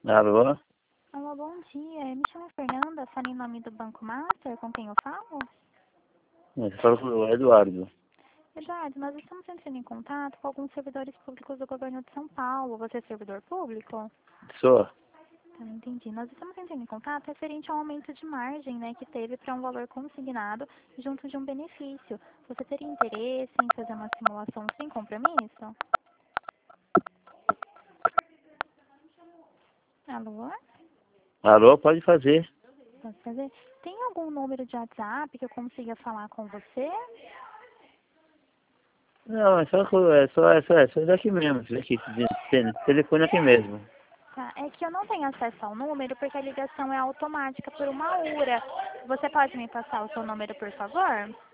Alô? Alô, bom dia. Me chamo Fernanda, falo em nome do Banco Master, com quem eu falo? Você fala com o Eduardo. Eduardo, nós estamos entrando em contato com alguns servidores públicos do governo de São Paulo. Você é servidor público? Sou. Tá, entendi. Nós estamos entrando em contato referente ao aumento de margem, né, que teve para um valor consignado junto de um benefício. Você teria interesse em fazer uma simulação sem compromisso? Alô? Alô, pode fazer. Posso fazer? Tem algum número de WhatsApp que eu consiga falar com você? Não, é só daqui mesmo. Daqui, telefone aqui mesmo. Tá, é que eu não tenho acesso ao número porque a ligação é automática por uma URA. Você pode me passar o seu número, por favor?